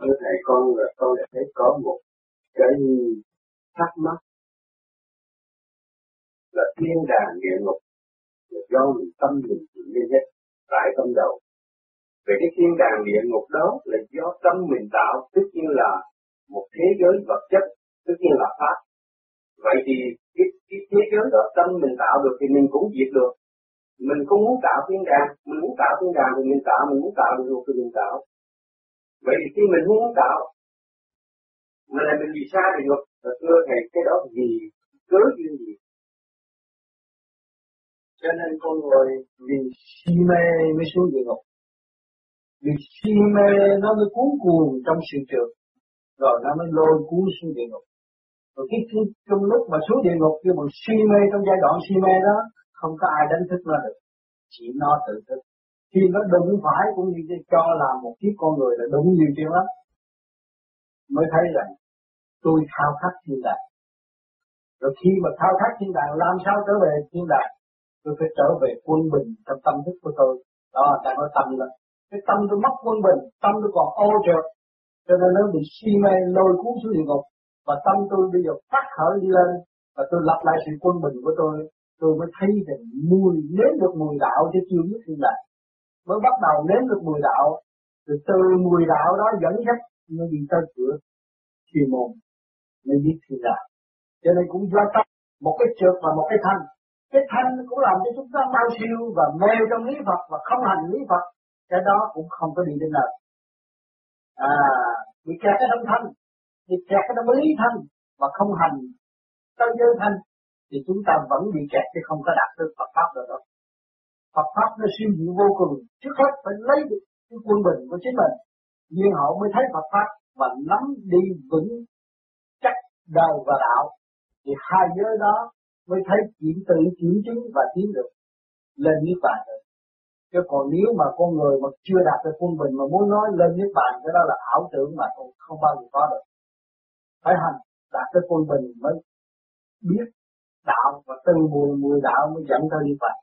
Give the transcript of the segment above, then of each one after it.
Thưa thầy, con đã thấy có một cái thắc mắc là thiên đàng địa ngục là do mình tâm mình chịu nên hết tại tâm đầu. Về cái thiên đàng địa ngục đó là do tâm mình tạo, tức như là một thế giới vật chất, tức như là pháp. Vậy thì cái thế giới đó tâm mình tạo được thì mình cũng diệt được. Mình cũng muốn tạo thiên đàng, mình muốn tạo thiên đàng thì mình tạo, mình muốn tạo địa ngục thì mình tạo. Vậy thì khi mình muốn tạo mà là mình bị xa địa ngục, là thưa thầy cái đó vì cớ duyên gì? Cho nên con người vì si mê mới xuống địa ngục. Vì si mê nó mới cuốn cuồng trong sự trượt, rồi nó mới lôi cuốn xuống địa ngục. Rồi cái trong lúc mà xuống địa ngục khi mà si mê, trong giai đoạn si mê đó không có ai đánh thức nó được, chỉ nó tự thức. Khi nó đụng phải cũng như cho là một chiếc con người là đụng nhiều chuyện lắm, mới thấy rằng tôi khao khát thiên đàng. Rồi khi mà khao khát thiên đàng làm sao trở về thiên đàng? Tôi phải trở về quân bình trong tâm thức của tôi. Đó là nói tâm là cái tâm tôi mất quân bình, tâm tôi còn ô trượt, cho nên nó bị si mê lôi cuốn xuống địa ngục. Và tâm tôi bây giờ phát khởi đi lên, và tôi lập lại sự quân bình của tôi mới thấy rằng nếm được mùi đạo chứ chưa biết thiên đàng. Mới bắt đầu nếm được mùi đạo, rồi từ mùi đạo đó dẫn dắt mới đi tới cửa chuyên môn, mới biết thiên đàng. Cho nên cũng do tâm, một cái trượt và một cái thanh. Cái thanh cũng làm cho chúng ta bao siêu và mê trong lý Phật và không hành lý Phật. Cái đó cũng không có đi đến đâu. Bị kẹt cái trong thanh, bị kẹt cái trong lý thanh và không hành tới giới thanh thì chúng ta vẫn bị kẹt chứ không có đạt được Phật pháp được đâu. Phật pháp nó siêu diệu vô cùng. Trước hết phải lấy được cái quân bình của chính mình, nhiên hậu mới thấy Phật pháp và nắm đi vững chắc đời và đạo. Thì hai giới đó mới thấy tự kiểm chứng và tiến được lên niết bàn được. Chứ còn nếu mà con người mà chưa đạt được quân bình mà muốn nói lên niết bàn, cái đó là ảo tưởng mà không bao giờ có được. Phải hành đạt tới quân bình mới biết đạo và từ mùi đạo mới dẫn tới niết bàn.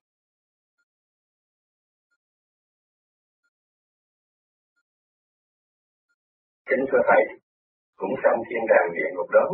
Kính thưa thầy, cũng trong thiên đàng địa ngục đó,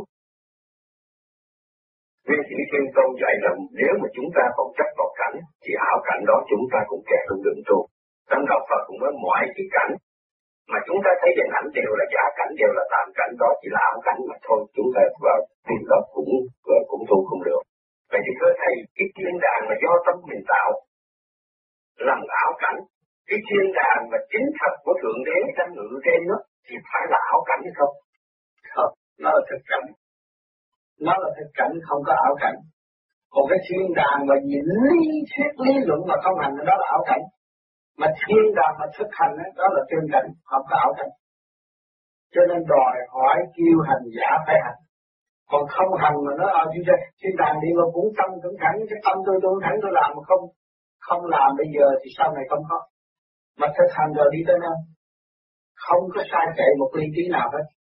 Nguyên Thủy Thiên Tôn dạy rằng nếu mà chúng ta còn chấp vào cảnh, thì ảo cảnh đó chúng ta cũng kẹt trong đường tu. Trong đạo Phật cũng có mọi cái cảnh mà chúng ta thấy hình ảnh đều là giả cảnh, đều là tạm cảnh, đó chỉ là ảo cảnh mà thôi. Chúng ta vào tìm đó cũng tu không được. Vậy thì thưa thầy, cái thiên đàng mà do tâm mình tạo làm ảo cảnh, cái thiên đàng mà chính thật của Thượng Đế đang ngự trên nó thì phải là ảo cảnh hay không? Không, nó là thực cảnh. Nó là thực cảnh, không có ảo cảnh. Còn cái thiên đàng mà vì lý thuyết lý luận mà không hành đó là ảo cảnh. Mà thiên đàng mà thực hành đó là chân cảnh, không có ảo cảnh. Cho nên đòi hỏi kêu hành giả phải hành. Còn không hành mà nó thiên đàng đi mà cũng tâm cũng thẳng, cái tâm tôi cũng thẳng tôi làm mà không làm bây giờ thì sau này không có. Mà thực hành rồi đi tới đâu? Không có sai chạy một ly tí nào hết.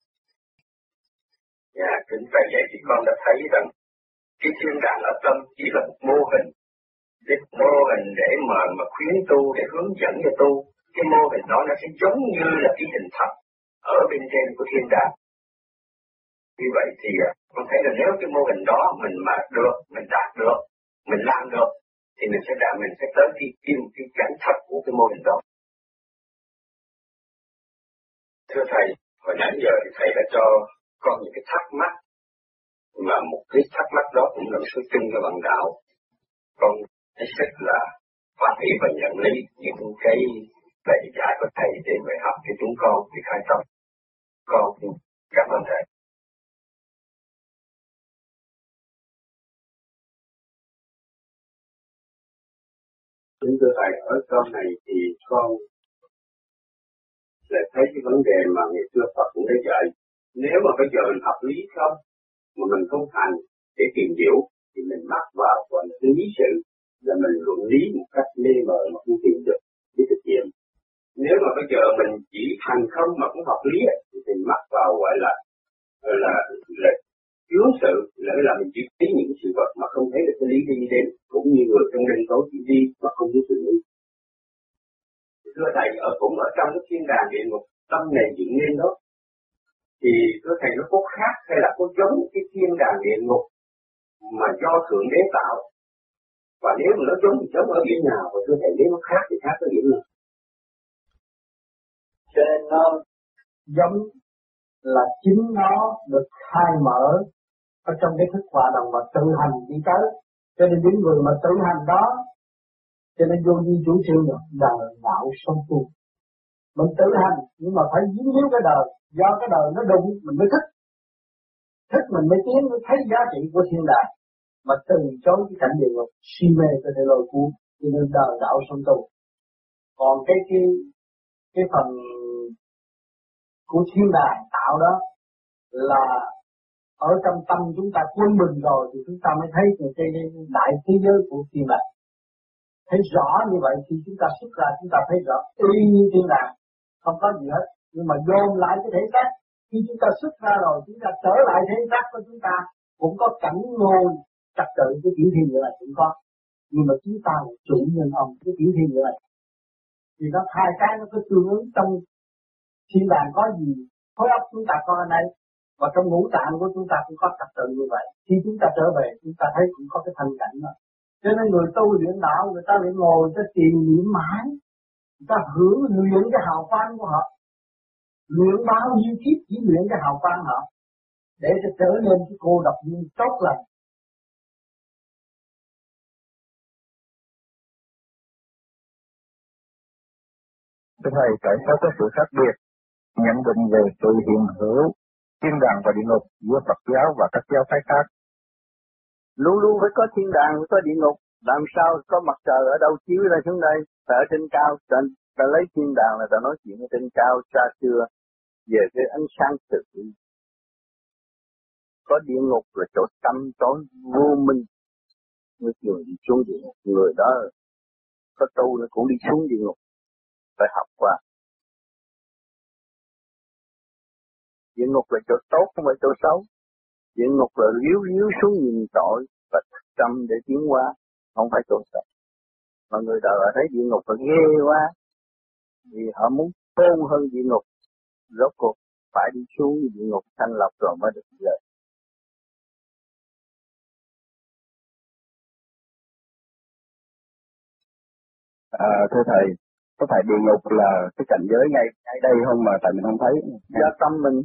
Dạ, kính phải vậy thì con đã thấy rằng cái thiên đàng ở tâm chỉ là một mô hình, cái mô hình để mà khuyến tu, để hướng dẫn cho tu. Cái mô hình đó nó sẽ giống như là cái hình thật ở bên trên của thiên đàng. Như vậy thì con thấy là nếu cái mô hình đó mình mà được, mình đạt được, mình làm được, thì mình sẽ tới cái cảnh thật của cái mô hình đó. Thưa thầy, hồi nãy giờ thì thầy đã cho con những cái thắc mắc, mà một cái thắc mắc đó cũng là số chung cho bằng đạo. Con hết sức là hoan hỷ và nhận lấy những cái lời giải của thầy để về học cho chúng con thì khai tâm. Con cảm ơn thầy. Kính thưa thầy, ở câu này thì con lại thấy cái vấn đề mà ngày xưa Phật cũng đã dạy. Nếu mà bây giờ mình học lý không, mà mình không hành để tìm hiểu, thì mình mắc vào gọi là lý sự, là mình luận lý một cách mê mờ mà không tìm được cái thực nghiệm. Nếu mà bây giờ mình chỉ hành không mà cũng học lý, thì mình mắc vào gọi là chướng sự, là mình chỉ thấy những sự vật mà không thấy được cái lý đi đến, cũng như người trong đêm tối chỉ đi mà không biết sự lý. Thưa thầy, cũng ở trong cái thiên đàng địa ngục, tâm này dựng nên đó, thì thưa thầy nó có khác hay là có giống cái thiên đàng địa ngục mà do thượng đế tạo, và nếu mà nó giống thì giống ở điểm nào, và thưa thầy nếu nó khác thì khác ở điểm nào? Cho nên nó giống là chính nó được khai mở ở trong cái thức hòa đồng và tự hành đi tới. Cho nên những người mà tự hành đó, cho nên vô vi chủ trương là đời đạo song tu. Mình tự hành nhưng mà phải dính líu cái đời, do cái đời nó đụng mình mới thích mình mới tiến, mới thấy giá trị của thiên đàng, mà từ chối cái cảnh địa ngục si mê có thể lôi cuốn. Cho nên đời đạo song tu. Còn cái phần của thiên đàng tạo đó là ở trong tâm chúng ta quân bình rồi thì chúng ta mới thấy cái đại thế giới của thiên đàng. Thấy rõ như vậy khi chúng ta xuất ra chúng ta thấy rõ y như thiên đàng, không có gì hết. Nhưng mà dồn lại cái thể xác, khi chúng ta xuất ra rồi chúng ta trở lại thể xác của chúng ta cũng có cảnh ngồi trật tự cái tiểu thiên địa này cũng có. Nhưng mà chúng ta là chủ nhân ông cái tiểu thiên địa này. Thì nó hai cái nó có tương ứng. Trong thiên đàng có gì khối óc chúng ta có ở đây, và trong ngũ tạng của chúng ta cũng có trật tự như vậy. Khi chúng ta trở về chúng ta thấy cũng có cái thanh cảnh đó. Cho nên người tu luyện đạo người ta lại ngồi người ta tìm niệm mãi, người ta hưởng luyện cái hào quang của họ, luyện bao nhiêu kiếp chỉ luyện cái hào quang họ để cho trở nên cái cô độc viên tốt lành. Thưa thầy, tại sao có sự khác biệt nhận định về sự hiện hữu thiên đàng và địa ngục giữa Phật giáo và các giáo phái khác? Luôn luôn phải có thiên đàng, phải có địa ngục. Làm sao có mặt trời ở đâu chiếu ra xuống đây? Phải ở trên cao. Ta lấy thiên đàng là ta nói chuyện ở trên cao xa xưa về cái ánh sáng từ bi. Có địa ngục là chỗ tâm tối vô minh. Người đi xuống địa ngục, người đó có tu nó cũng đi xuống địa ngục. Phải học qua. Địa ngục là chỗ tốt không phải chỗ xấu. Địa ngục là liếu xuống nhìn tội và tâm để tiến hóa, không phải chỗ xấu. Mà người đời thấy địa ngục là ghê quá, vì họ muốn tôn hơn địa ngục, rốt cuộc phải đi xuống địa ngục thanh lọc rồi mới được về. Thưa thầy, có phải địa ngục là cái cảnh giới ngay đây không mà tại mình không thấy? Do tâm mình,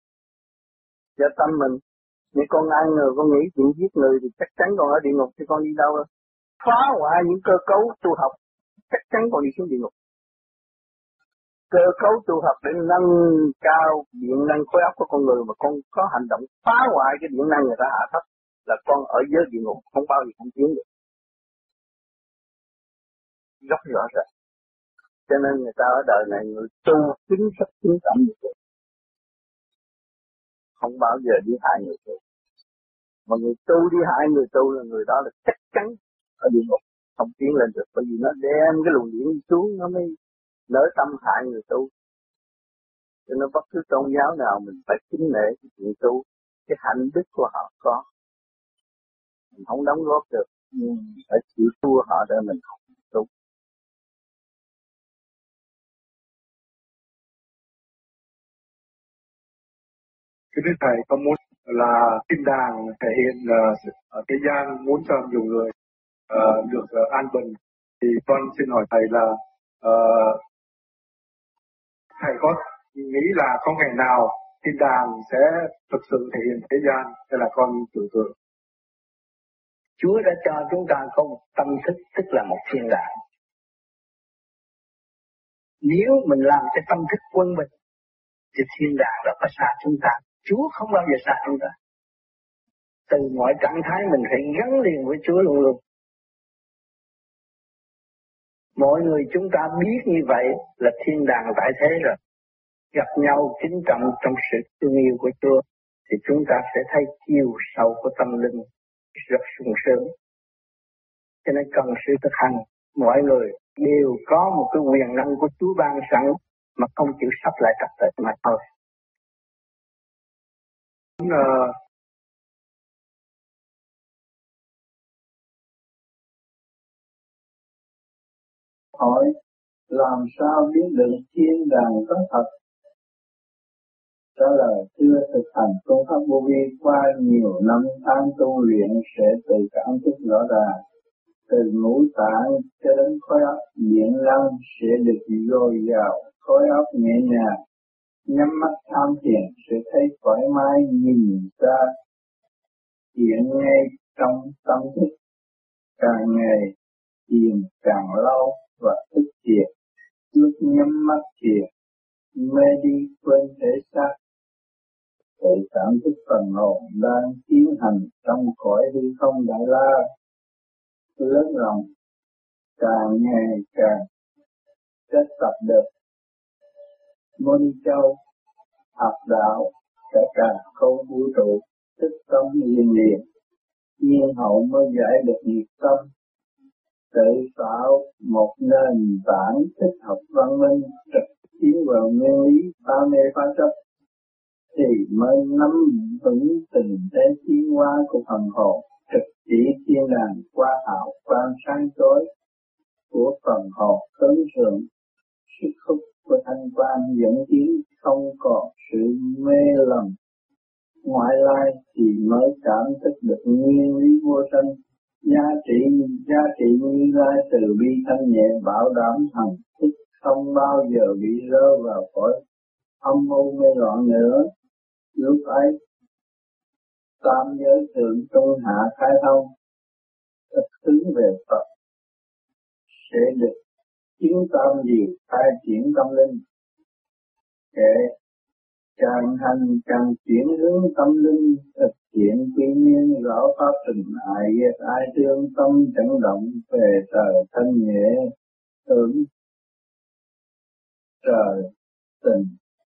những con ăn người, con nghĩ chuyện giết người thì chắc chắn còn ở địa ngục, chứ con đi đâu đâu. Phá hoại những cơ cấu tu học, chắc chắn còn đi xuống địa ngục. Cơ cấu tu học để nâng cao điện năng khối óc của con người mà con có hành động phá hoại cái điện năng người ta hạ thấp là con ở dưới địa ngục, không bao giờ không tiến được. Rất rõ ràng. Cho nên người ta ở đời này người tu chính sách chính tâm được, không bao giờ đi hại người tu. Mà người tu đi hại người tu là người đó là chắc chắn ở địa ngục, không tiến lên được, bởi vì nó đem cái luồng điển xuống nó mới nở tâm hại người tu. Cho nên bất cứ tôn giáo nào mình phải kính nể cái chuyện tu, cái hạnh đức của họ có. Mình không đóng góp được, nhưng phải chịu thua họ để mình học tu. Thưa thầy, con muốn là thiên đàng thể hiện ở thế gian muốn cho nhiều người được an bình, thì con xin hỏi thầy là thầy có nghĩ là có ngày nào thiên đàng sẽ thực sự thể hiện thế gian, hay là con tưởng tượng? Chúa đã cho chúng ta có một tâm thức, tức là một thiên đàng. Nếu mình làm cái tâm thức quân bình thì thiên đàng là có xa chúng ta. Chúa không bao giờ xa chúng ta. Từ mọi trạng thái mình phải gắn liền với Chúa luôn luôn. Mọi người chúng ta biết như vậy là thiên đàng tại thế rồi. Gặp nhau kính trọng trong sự thương yêu của Chúa thì chúng ta sẽ thấy chiều sâu của tâm linh rất sung sướng. Cho nên cần sự thực hành, mọi người đều có một cái quyền năng của Chúa ban sẵn mà không chịu sắp lại trật tự mà thôi. Hỏi làm sao biết được thiên đàng có thật? Trả lời: thưa, thực hành phương pháp vô vi qua nhiều năm tháng tu luyện sẽ tự cảm thức rõ ràng. Từ ngũ tạng cho đến khối óc, điện năng sẽ được dồi dào, khối óc nhẹ nhàng. Nhắm mắt tham thiền sẽ thấy thoải mái, nhìn ra hiện ngay trong tâm thức. Càng ngày thiền càng lâu và thức thiền. Lúc nhắm mắt thiền, mê đi quên thể xác. Tự cảm thức phần hồn đang tiến hành trong cõi hư không đại la lớn rộng, càng ngày càng kết tập được. Môn Châu học đạo cả cả không vũ trụ, thức tâm liền liền, nhiên hậu mới giải được nghiệp tâm. Tự tạo một nền tảng thích hợp văn minh, trực tiến vào nguyên lý phá mê phá chấp, thì mới nắm vững tình thế tiến hóa của phần hồn, trực chỉ thiên đàng qua hào quang sáng chói của phần hồn hướng thượng. Sức hút của thanh quan dẫn tiến, không còn sự mê lầm ngoại lai thì mới cảm thức được nguyên lý vô sanh. Giá trị như lai từ bi thanh nhẹ bảo đảm hằng thức không bao giờ bị rơi vào cõi âm u mê loạn nữa. Lúc ấy tam giới thượng trung hạ khai thông, thực hướng về Phật sẽ được chứng tam diệu khai triển tâm linh. Kệ càng hành càng chuyển hướng tâm linh, thực hiện quy nguyên rõ pháp tình ai ghét ai thương, tâm chấn động về trời thanh nhẹ, tưởng trời tình.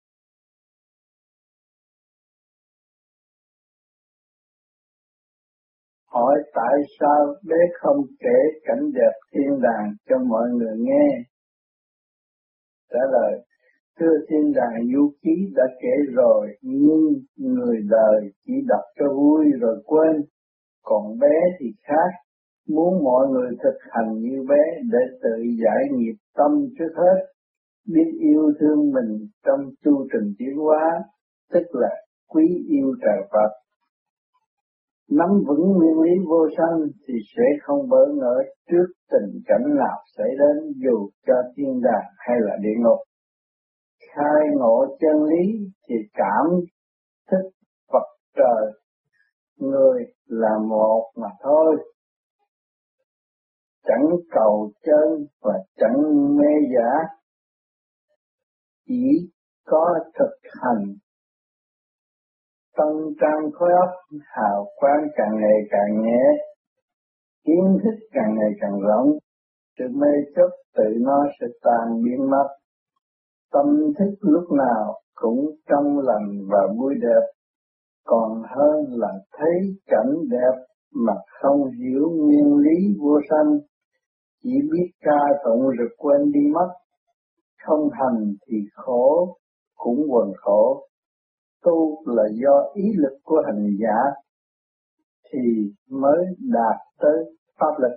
Hỏi tại sao bé không kể cảnh đẹp thiên đàng cho mọi người nghe? Trả lời: thưa, thiên đàng du ký đã kể rồi, nhưng người đời chỉ đọc cho vui rồi quên. Còn bé thì khác, muốn mọi người thực hành như bé để tự giải nghiệp tâm trước hết, biết yêu thương mình trong chu trình tiến hóa, tức là quý yêu trời Phật. Nắm vững nguyên lý vô sanh thì sẽ không bỡ ngỡ trước tình cảnh nào xảy đến, dù cho thiên đàng hay là địa ngục. Khai ngộ chân lý thì cảm thức Phật trời người là một mà thôi, chẳng cầu chân và chẳng mê giả, chỉ có thực hành tân trang khối óc, hào quang càng ngày càng nhẹ, kiến thức càng ngày càng rộng, sự mê chấp tự nó sẽ tan biến mất. Tâm thức lúc nào cũng trong lành và vui đẹp, còn hơn là thấy cảnh đẹp mà không hiểu nguyên lý vô sanh, chỉ biết ca tụng rồi quên đi mất. Không hành thì khổ, cũng quần khổ. Tu là do ý lực của hành giả thì mới đạt tới pháp lực.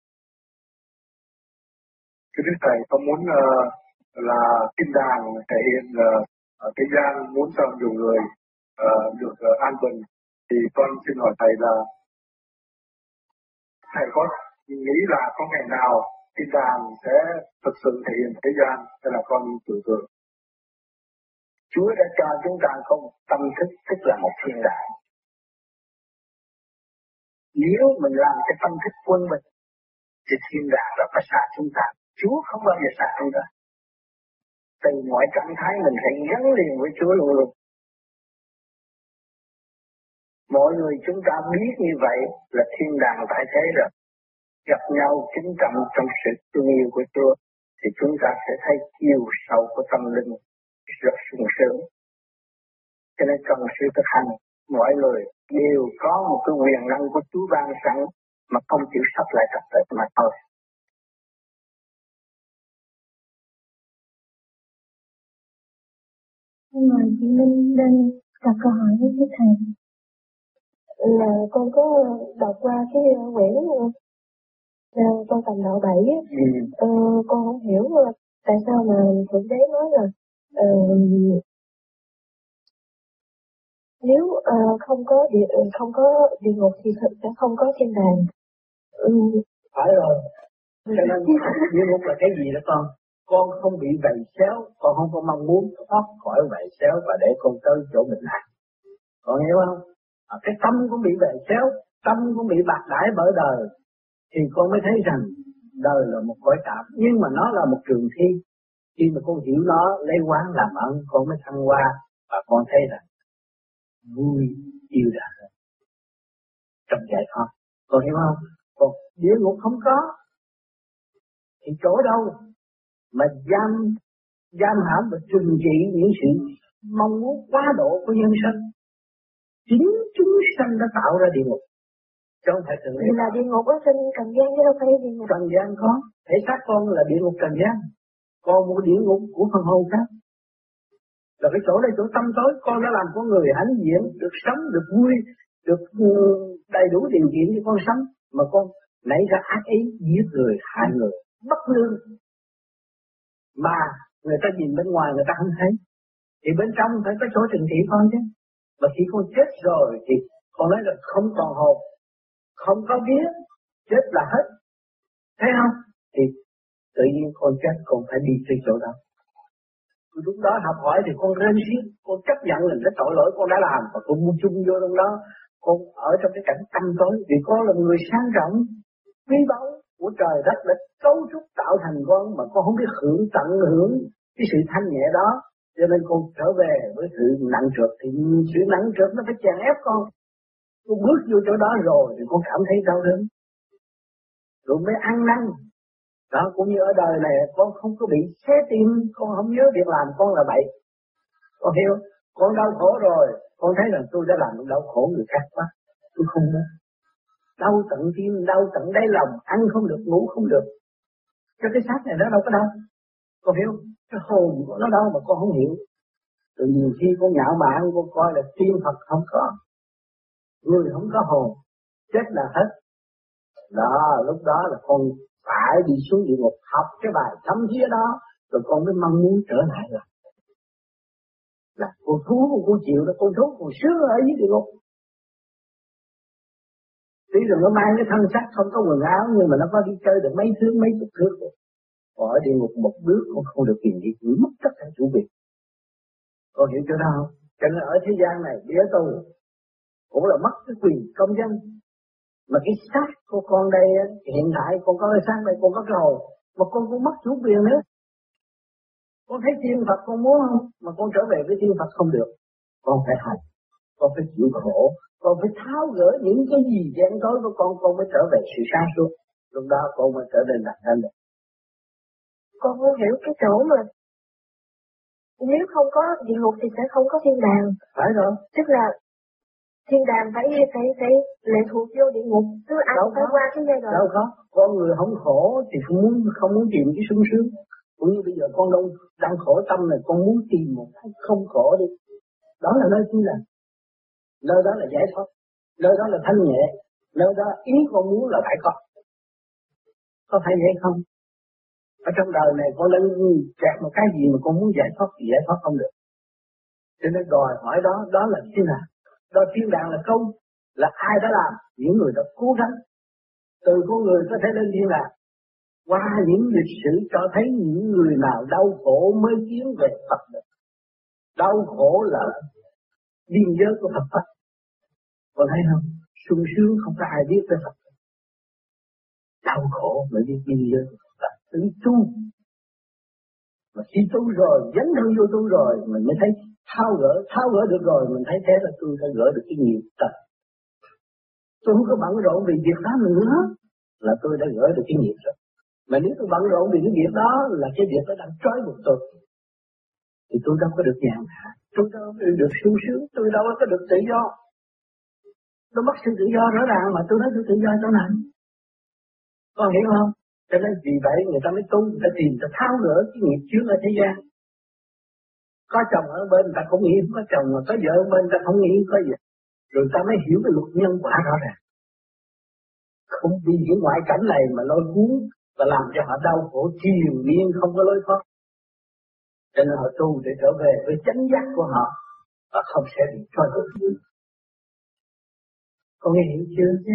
Thưa Thầy, con muốn là thiên đàng thể hiện ở thế gian muốn cho nhiều người được an bình, thì con xin hỏi Thầy là Thầy có nghĩ là có ngày nào thiên đàng sẽ thực sự thể hiện thế gian, hay là con tưởng tượng? Chúa đã cho chúng ta có một tâm thức, tức là một thiên đàng. Nếu mình làm cái tâm thức quân bình thì thiên đàng là phải xa chúng ta. Chúa không bao giờ xa chúng ta. Từ mọi trạng thái mình phải gắn liền với Chúa luôn luôn. Mọi người chúng ta biết như vậy là thiên đàng tại thế rồi. Gặp nhau kính trọng trong sự thương yêu của Chúa thì chúng ta sẽ thấy chiều sâu của tâm linh rất sung sướng. Cho nên trong sự thực hành, mọi người đều có một cái quyền năng của Chúa ban sẵn mà không chịu sắp lại trật tự mà thôi. Ngoài chị Linh đang đặt câu hỏi với thầy là con có đọc qua cái quyển con tầm đạo 7 á, con không hiểu tại sao mà Thượng Đế nói là nếu không có địa ngục thì sẽ không có thiên đàng. Phải rồi. Cho nên địa ngục là cái gì đó con không bị vầy xéo, con không có mong muốn thoát khỏi vầy xéo và để con tới chỗ bình an. Con hiểu không? Cái tâm cũng bị vầy xéo, tâm cũng bị bạc đãi bởi đời, thì con mới thấy rằng đời là một cõi tạm, nhưng mà nó là một trường thi. Khi mà con hiểu nó, lấy quán làm ơn, con mới thăng hoa và con thấy rằng vui yêu đời trong giải thoát. Con hiểu không? Còn địa ngục không có thì chỗ đâu mà giam hãm và trừng trị những sự mong muốn quá độ của nhân sinh. Chính chúng sanh đã tạo ra địa ngục, chứ không phải tự nhiên. Là địa ngục ở trên trần gian chứ đâu phải địa ngục. Trần gian có, thể xác con là địa ngục trần gian, còn một địa ngục của phần hồn khác. Là cái chỗ đây chỗ tâm tối, con đã làm con người hãnh diện, được sống, được vui, được đầy đủ điều kiện cho con sống, mà con nảy ra ác ý, giết người, hại người, bất lương. Mà người ta nhìn bên ngoài người ta không thấy, thì bên trong phải có chỗ trừng trị con chứ. Mà khi con chết rồi thì con nói là không còn hồn, không có vía, chết là hết. Thấy không? Thì tự nhiên con chết con phải đi tới chỗ đó. Lúc đó học hỏi thì con rên xiết, con chấp nhận là cái tội lỗi con đã làm và con mua chung vô trong đó. Con ở trong cái cảnh tâm tối vì con là người sang trọng, quý báu của trời đất đã cấu trúc tạo thành con, mà con không biết tận hưởng cái sự thanh nhẹ đó, cho nên con trở về với sự nặng trược. Thì sự nặng trược nó phải chèn ép con bước vô chỗ đó rồi thì con cảm thấy đau đớn, rồi mới ăn năn. Đó cũng như ở đời này con không có bị xé tim, con không nhớ việc làm con là bậy, con hiểu? Con đau khổ rồi, con thấy rằng tôi đã làm đau khổ người khác quá, tôi không muốn. Đau tận tim, đau tận đáy lòng, ăn không được, ngủ không được. Cho cái xác này nó đâu có đau, con hiểu? Cái hồn của nó đâu mà con không hiểu. Từ nhiều khi con nhạo mạn, con coi là tiên Phật không có, người không có hồn, chết là hết. Đó, lúc đó là con phải đi xuống địa ngục học cái bài thấm thía đó, rồi con mới mong muốn trở lại là con thú con chịu đó, con thú con sướng ở dưới địa ngục. Tuy rằng nó mang cái thân xác không có quần áo, nhưng mà nó có đi chơi được mấy chục thước rồi. Còn ở địa ngục một bước con không được quyền gì, mất tất cả chủ quyền. Con hiểu chỗ đó không? Cho nên ở thế gian này đĩa tu cũng là mất cái quyền công dân. Mà cái xác của con đây hiện tại con có cái xác đây, con có cái hồn, mà con cũng mất chủ quyền nữa. Con thấy thiên Phật con muốn không, mà con trở về với thiên Phật không được. Con phải hành, con phải chịu khổ, con phải tháo gỡ những cái gì đen tối của con mới trở về sự sáng suốt. Lúc đó con mới trở nên đạt thanh được. Con không hiểu cái chỗ mà nếu không có địa ngục thì sẽ không có thiên đàng. Phải rồi. Tức là thiên đàng phải lệ thuộc vô địa ngục, cứ ai cũng phải qua cái giai đoạn. Đâu có, con người không khổ thì không muốn tìm cái sung sướng. Cũng như bây giờ con đang khổ tâm này, con muốn tìm một cái không khổ đi. Đó là nơi thiên đàng, nơi đó là giải thoát, nơi đó là thanh nhẹ, nơi đó ý con muốn là phải có phải vậy không? Ở trong đời này con đang kẹt một cái gì mà con muốn giải thoát thì giải thoát không được. Cho nên đòi hỏi đó là thiên đàng. Đó thiên đàng là câu, là ai đã làm? Những người đã cố gắng. Từ con người có thể lên thiên đàng. Qua những lịch sử cho thấy những người nào đau khổ mới tiến về Phật được. Đau khổ là biên giới của Phật pháp. Con thấy không? Sung sướng không có ai biết tới Phật. Đau khổ mới biết biên giới của Phật pháp. Tự tu. Mà khi tu rồi, dấn thân vô tu rồi, mình mới thấy tháo gỡ được rồi, mình thấy thế là tôi đã gỡ được cái nghiệp tập. Tôi không có bận rộn vì việc đó nữa, là tôi đã gỡ được cái nghiệp rồi. Mà nếu tôi bận rộn vì cái việc đó là cái việc đó đang trói buộc tôi, thì tôi đâu có được nhàn hạ, tôi đâu có được sung sướng, tôi đâu có được tự do. Tôi mất sự tự do rõ ràng mà tôi nói tôi tự do chỗ nào? Con hiểu không? Cho nên vì vậy người ta mới tu, người ta tìm, người ta tháo gỡ cái nghiệp chướng ở thế gian. Có chồng ở bên người ta không nghĩ có chồng, mà có vợ ở bên người ta không nghĩ có vợ. Rồi ta mới hiểu cái luật nhân quả rõ ràng. Không vì những ngoại cảnh này mà lôi cuốn và làm cho họ đau khổ triền miên không có lối thoát. Cho nên họ tu để trở về với chánh giác của họ. và không sẽ bị trói buộc nữa. Có nghe hiểu chưa nhé?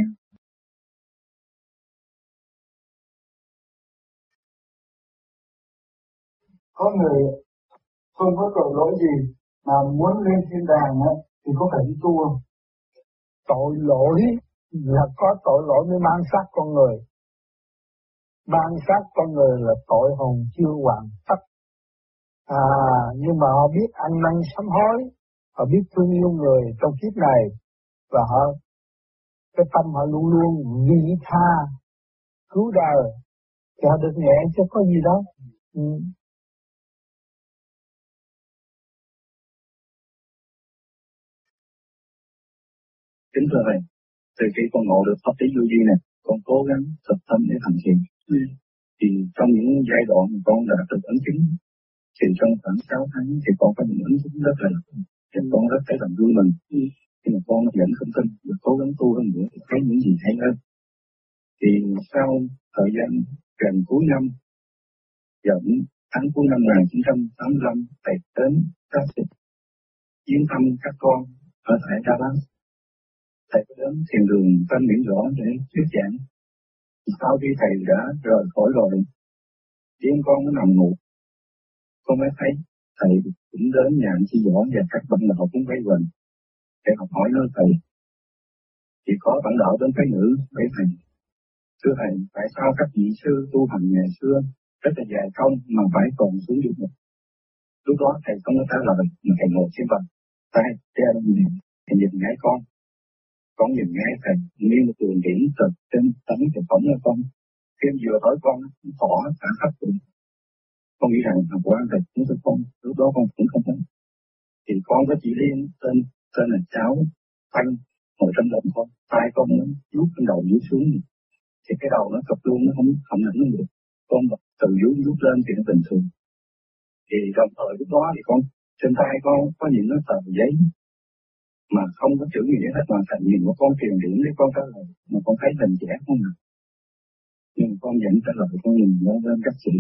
Có người không có tội lỗi gì mà muốn lên thiên đàng thì có phải đi tu không? Tội lỗi là có tội lỗi mới mang xác con người. Mang xác con người là tội hồn chưa hoàn tất. Nhưng mà họ biết ăn năn sám hối, họ biết thương yêu người trong kiếp này, và cái tâm họ luôn luôn vị tha, cứu đời, thì họ được nhẹ chứ có gì đâu. Kính thưa Thầy, từ khi con ngộ được pháp lý vô vi này, con cố gắng thực tâm để hành thiền. Thì trong những giai đoạn mà con đã được ấn chứng, thì trong khoảng 6 tháng thì con có những ấn chứng rất là thì con rất thấy lòng vui mình. Khi mà con vẫn không tin, và cố gắng tu hơn nữa, thì thấy những gì hay hơn. Thì sau thời gian gần cuối năm, dẫn tháng cuối năm 1985, Thầy đến các chuyến thăm các con ở tại Dallas. Thầy có đến thiền đường Tân Nguyễn Rõ để thuyết giảng. Sau khi Thầy đã rời khỏi rồi, riêng con nó nằm ngủ. Con mới thấy Thầy cũng đến nhà anh Chi Võ và các bạn đạo cũng quay quần để học hỏi nơi Thầy. Chỉ có bạn đạo đến phái nữ với Thầy. Thưa Thầy, tại sao các vị sư tu hành ngày xưa rất là dài công mà phải còn xuống địa ngục? Lúc đó Thầy không có trả lời, mà Thầy ngồi trên bàn tay treo nhìn, Thầy nhìn ngay con nhìn ngay Thầy như một đường điển từ trên tấm thực phẩm của con. Khi vừa hỏi con tỏ cả khắp cùng. Con nghĩ rằng học quan Thầy cũng cho con, lúc đó con cũng không thấy. Thì con có chỉ liên tên là cháu Thanh ngồi trong lòng con, tay con nó vuốt trên đầu vuốt xuống, thì cái đầu nó cập luôn, nó không ảnh nó được. Con từ vuốt lên thì nó bình thường. Thì đồng thời lúc đó thì con trên tay con có những cái tờ giấy mà không có chữ gì hết, mà Thầy nhìn của con truyền điểm để con trả lời, mà con thấy hình vẽ không được. Nhưng con vẫn trả lời, con nhìn lên các chị.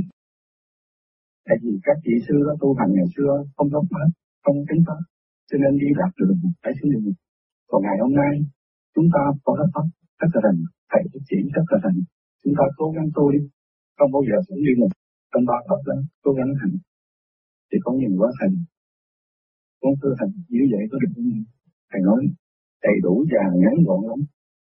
Tại vì các chị sư đó tu hành ngày xưa không có pháp, không có kính pháp, cho nên đi lạc đường phải xuống địa ngục. Còn ngày hôm nay chúng ta có pháp rất là rành, Thầy chỉ rất là rành. Chúng ta cố gắng tu đi, không bao giờ xuống địa ngục. Trong ba pháp đó cố gắng hành. Thì con nhìn quá Thầy, con thưa Thầy như vậy có được không? Thầy nói đầy đủ và ngắn gọn lắm.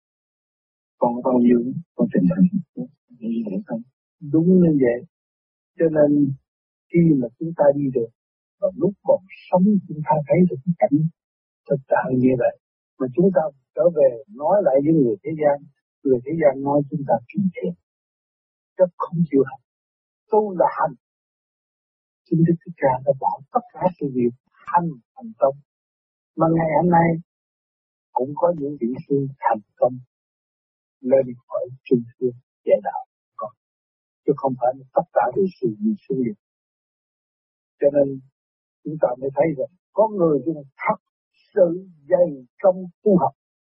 Con có bao nhiêu con trình bày như vậy không? Đúng như vậy. Cho nên khi mà chúng ta đi được, và lúc còn sống chúng ta thấy được cái cảnh thực trạng như vậy, mà chúng ta trở về nói lại với người thế gian nói chúng ta kỳ thiện, chứ không chịu hành. Tu là hành. Chính Đức Thích Ca đã bảo tất cả sự việc hành công. Mà ngày hôm nay cũng có những vị sư thành công lên khỏi trung phương dạy đạo con, chứ không phải là tất cả đều sự gì sư nghiệp. Cho nên chúng ta mới thấy rằng có người chúng thật sự dày trong tu học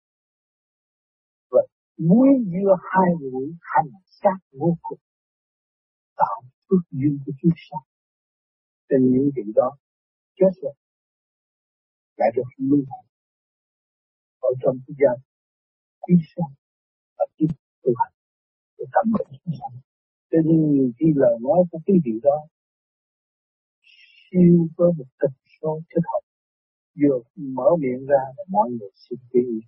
và muối dưa hai mũi hành sát vô cùng, tạo phước duyên của chúng sanh. Trên những vị đó chết rồi lại được luân hồi ở trong cái gian quý sanh và tiếp tu hành để tận hưởng chúng sanh. Cho nên nhiều khi lời nói của quý vị đó siêu với một tần số thích hợp, vừa mở miệng ra là mọi người xin quý vị.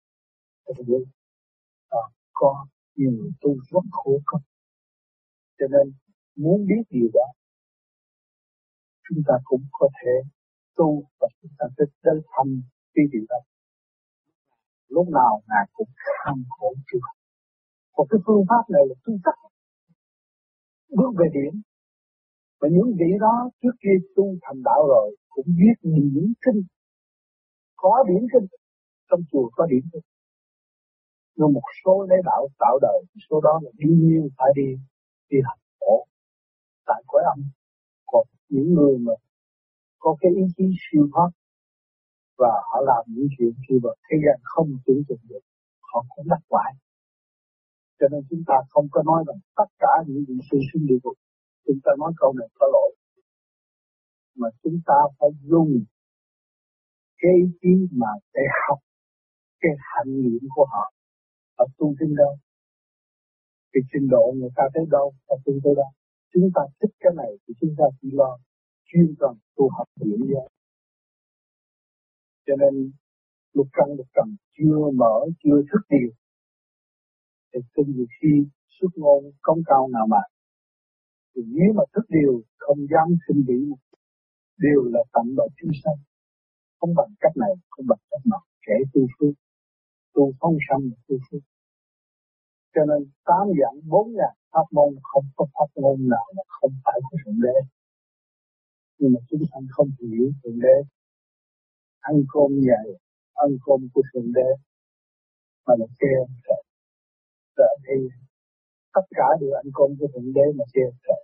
Có nhiều người tu rất khổ cực, cho nên muốn biết điều đó chúng ta cũng có thể tu, và chúng ta sẽ đến thăm quý vị đó. Lúc nào Ngài cũng kham khổ chịu. Một cái phương pháp này là tu tắc, bước về điểm. Và những vị đó trước kia tu thành đạo rồi cũng viết những kinh, có điển kinh, trong chùa có điển kinh. Nhưng một số lấy đạo tạo đời, số đó là đương nhiên phải đi học khổ tại cõi âm. Còn những người mà có cái ý chí siêu thoát và họ làm những chuyện khi mà thế gian không tưởng tượng được, họ cũng đắc quả. Cho nên chúng ta không có nói rằng tất cả những vị sư sinh địa ngục. Chúng ta nói câu này có lỗi, mà chúng ta phải dùng cái ý chí mà để học cái hạnh nghiệm của họ ở tu trên đâu. Cái trình độ người ta tới đâu, ta tu tới đâu. Chúng ta thích cái này thì chúng ta chỉ lo chuyên cần tu học điểm giới. Cho nên lục căn chưa mở, chưa thức điều. Thì từng nhiều khi xuất ngôn công cao nào mà. Thì nếu mà thức điều không dám sinh bị, đều là tận độ chúng sanh. Không bằng cách này, không bằng cách nào. Kẻ tu phước, tu phong sanh, tu phước. Cho nên 8 dạng 4 ngàn pháp môn, không có pháp môn nào mà không phải của Thượng Đế. Nhưng mà chúng sanh không hiểu Thượng Đế. Ăn cơm vậy, ăn cơm của Thượng Đế mà là kêu sợ. Sợ thì tất cả đều ăn cơm của Thượng Đế mà kêu sợ.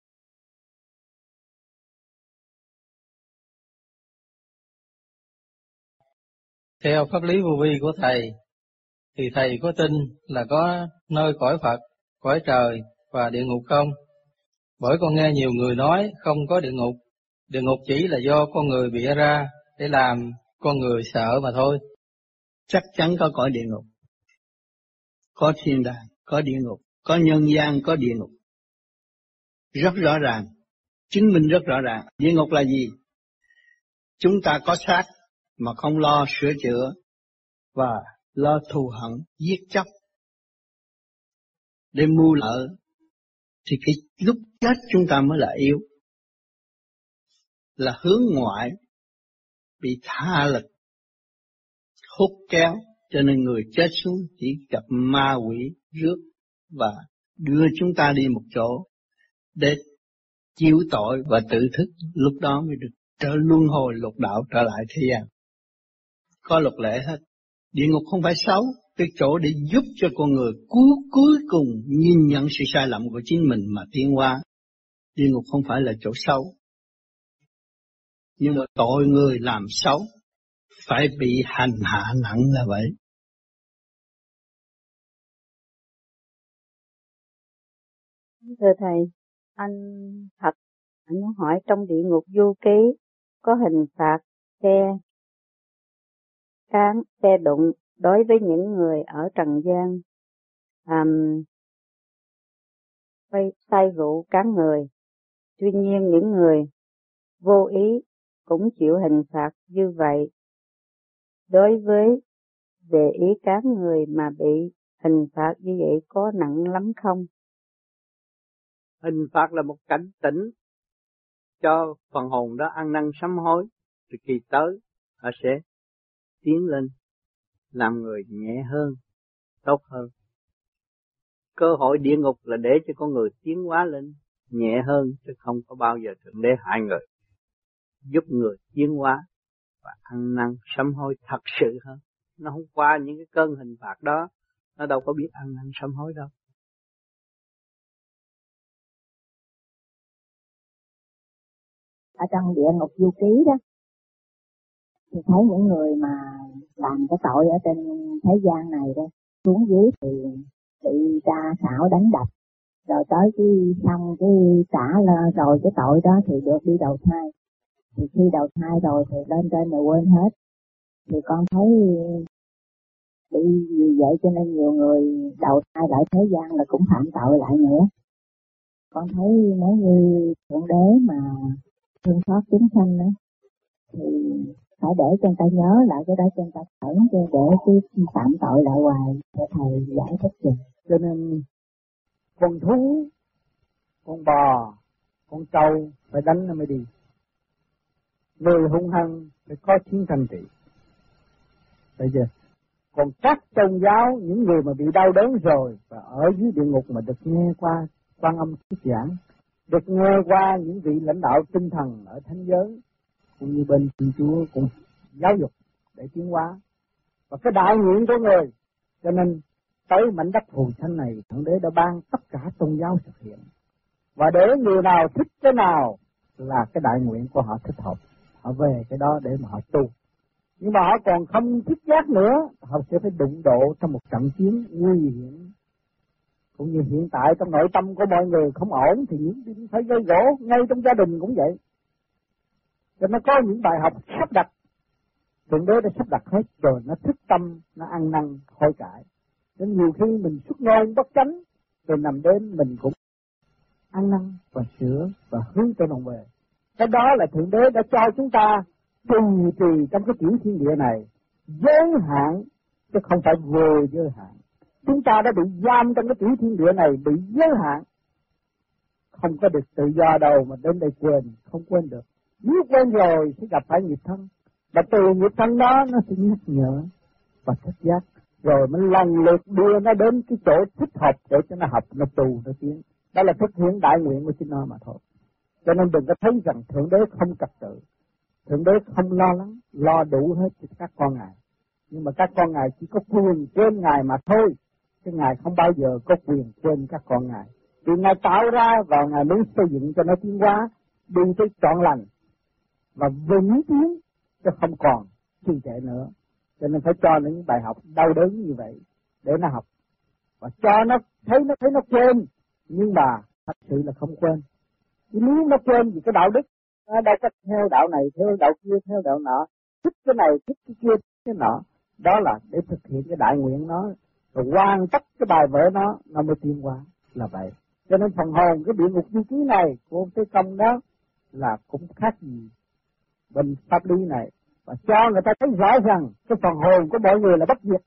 Theo pháp lý vô vi của Thầy, thì Thầy có tin là có nơi cõi Phật, cõi trời và địa ngục không? Bởi con nghe nhiều người nói không có địa ngục. Địa ngục chỉ là do con người bịa ra để làm con người sợ mà thôi. Chắc chắn có cõi địa ngục. Có thiên đàng, có địa ngục. Có nhân gian, có địa ngục. Rất rõ ràng. Chứng minh rất rõ ràng. Địa ngục là gì? Chúng ta có xác mà không lo sửa chữa và lo thù hận, giết chóc để mưu lợi, thì cái lúc chết chúng ta mới là yếu, là hướng ngoại, bị tha lực, hút kéo, cho nên người chết xuống chỉ gặp ma quỷ rước và đưa chúng ta đi một chỗ để chịu tội và tự thức, lúc đó mới được trở luân hồi lục đạo trở lại thế gian. Có luật lệ hết. Địa ngục không phải xấu, cái chỗ để giúp cho con người cuối cùng nhìn nhận sự sai lầm của chính mình mà tiến hóa. Địa ngục không phải là chỗ xấu, nhưng mà tội người làm xấu phải bị hành hạ nặng là vậy. Thưa Thầy, anh Thật, anh muốn hỏi trong địa ngục vô ký có hình phạt xe đụng đối với những người ở trần gian say rượu cán người. Tuy nhiên những người vô ý cũng chịu hình phạt như vậy. Đối với về ý cán người mà bị hình phạt như vậy có nặng lắm không? Hình phạt là một cảnh tỉnh cho phần hồn đó ăn năn sám hối, thì kỳ tới họ sẽ tiến lên làm người nhẹ hơn, tốt hơn. Cơ hội địa ngục là để cho con người tiến hóa lên nhẹ hơn, chứ không có bao giờ Thượng Đế hại người, giúp người tiến hóa và ăn năn sám hối thật sự hơn. Nó không qua những cái cơn hình phạt đó, nó đâu có biết ăn năn sám hối đâu. Ở trong địa ngục vô ký đó, thì thấy những người mà làm cái tội ở trên thế gian này đó, xuống dưới thì bị tra khảo đánh đập, rồi tới cái xong cái trả rồi cái tội đó thì được đi đầu thai. Thì khi đầu thai rồi thì lên trên rồi quên hết. Thì con thấy bị vì vậy cho nên nhiều người đầu thai lại thế gian là cũng phạm tội lại nữa. Con thấy nếu như Thượng Đế mà thương xót chúng sanh đó, thì phải để cho người ta nhớ lại cái đó, cho người ta phẫn, để cái phạm tội lại hoài, cho Thầy giải thích được. Cho nên con thú, con bò, con trâu phải đánh nó mới đi. Người hung hăng phải có chiến tranh trị. Thấy chưa? Còn các tôn giáo, những người mà bị đau đớn rồi và ở dưới địa ngục mà được nghe qua Quan Âm thuyết giảng, được nghe qua những vị lãnh đạo tinh thần ở thánh giới, cũng như bên Thiên Chúa cũng giáo dục để tiến hóa. Và cái đại nguyện của người, cho nên tới mảnh đất phù sanh này, Thượng Đế đã ban tất cả tôn giáo thực hiện. Và để người nào thích cái nào là cái đại nguyện của họ thích hợp, họ về cái đó để mà họ tu. Nhưng mà họ còn không thích giác nữa, họ sẽ phải đụng độ trong một trận chiến nguy hiểm. Cũng như hiện tại trong nội tâm của mọi người không ổn thì những phải gây gỗ, ngay trong gia đình cũng vậy. Cho nó có những bài học sắp đặt. Thượng Đế đã sắp đặt hết rồi, nó thức tâm, nó ăn năn hối cải. Nên nhiều khi mình xuất ngôn bất chánh, rồi nằm đêm mình cũng ăn năn và sửa và hướng tới lòng về. Cái đó là Thượng Đế đã cho chúng ta trì trì trong cái tiểu thiên địa này, giới hạn chứ không phải vô giới hạn. Chúng ta đã bị giam trong cái tiểu thiên địa này, bị giới hạn, không có được tự do đâu mà đến đây quên, không quên được. Nếu quên rồi sẽ gặp phải nghiệp thân, và từ nghiệp thân đó nó sẽ nhắc nhở và thức giác, rồi mình lần lượt đưa nó đến cái chỗ thích hợp để cho nó học, nó tu, nó tiến. Đó là thực hiện đại nguyện của chính nó mà thôi. Cho nên đừng có thấy rằng Thượng Đế không trật tự, Thượng Đế không lo lắng, lo đủ hết cho các con Ngài. Nhưng mà các con Ngài chỉ có quyền quên Ngài mà thôi, chứ Ngài không bao giờ có quyền quên các con Ngài. Vì Ngài tạo ra và Ngài muốn xây dựng cho nó tiến hóa, đi tới trọn lành và vĩnh tiến, chứ không còn trì trệ nữa. Cho nên phải cho nó những bài học đau đớn như vậy để nó học, và cho nó thấy nó quên, nhưng mà thật sự là không quên. Chứ nếu nó quên vì cái đạo đức, nó đâu có theo đạo này, theo đạo kia, theo đạo nọ, thích cái này, thích cái kia, thích cái nọ. Đó là để thực hiện cái đại nguyện nó, rồi hoàn tất cái bài vở nó mới tiến hóa, là vậy. Cho nên phần hồn, cái địa ngục du ký này của ông Tế Công đó là cũng khác gì bên pháp lý này, và cho người ta thấy rõ rằng cái phần hồn của mọi người là bất diệt.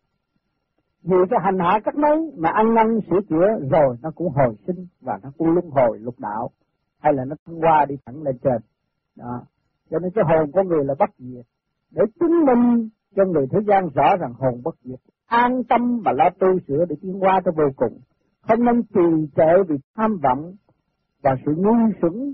Vì cái hành hạ cách mấy mà ăn năn sửa chữa rồi nó cũng hồi sinh và nó cũng luân hồi lục đạo, hay là nó thăng hoa đi thẳng lên trên. Đó. Cho nên cái hồn của người là bất diệt, để chứng minh cho người thế gian rõ rằng hồn bất diệt, an tâm mà lo tu sửa để tiến hóa tới vô cùng, không nên trì trệ vì tham vọng và sự ngu xuẩn